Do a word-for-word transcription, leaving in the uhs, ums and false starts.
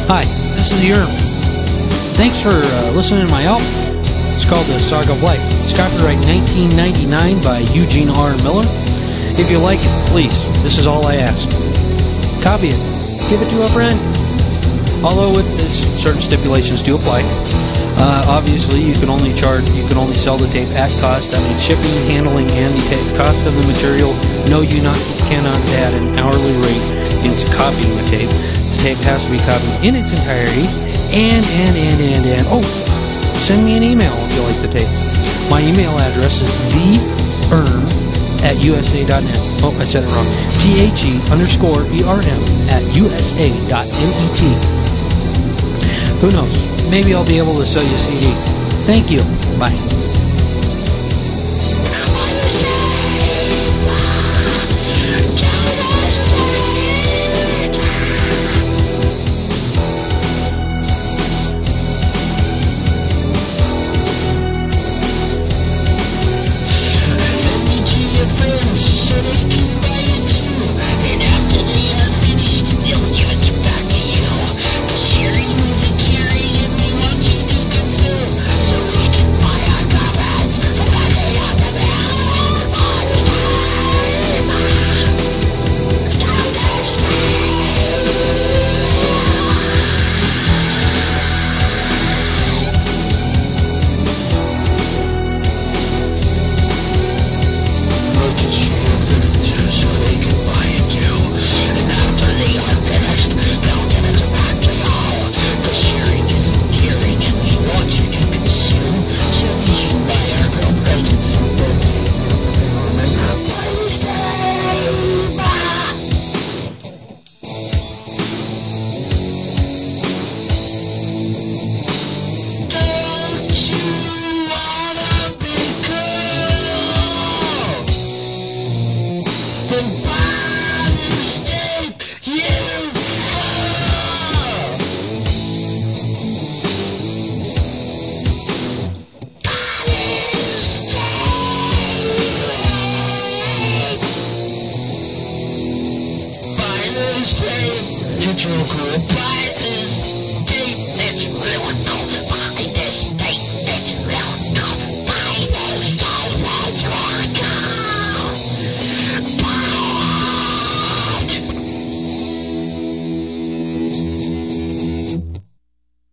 Hi, this is the Erm. Thanks for uh, listening to my album. It's called The Saga of Life. It's copyright nineteen ninety-nine by Eugene R. Miller. If you like it, please, this is all I ask. Copy it. Give it to a friend. Although with this, certain stipulations do apply. Uh, obviously, you can only charge, you can only sell the tape at cost. That means shipping, handling, and the tape cost of the material. No, you not cannot add an hourly rate into copying the tape. The tape has to be copied in its entirety. And, and, and, and, and, oh, send me an email if you like the tape. My email address is the erm at u s a dot net. Oh, I said it wrong. T H E underscore E R M at U S A dot net. Who knows? Maybe I'll be able to sell you a C D. Thank you. Bye. Intro cool.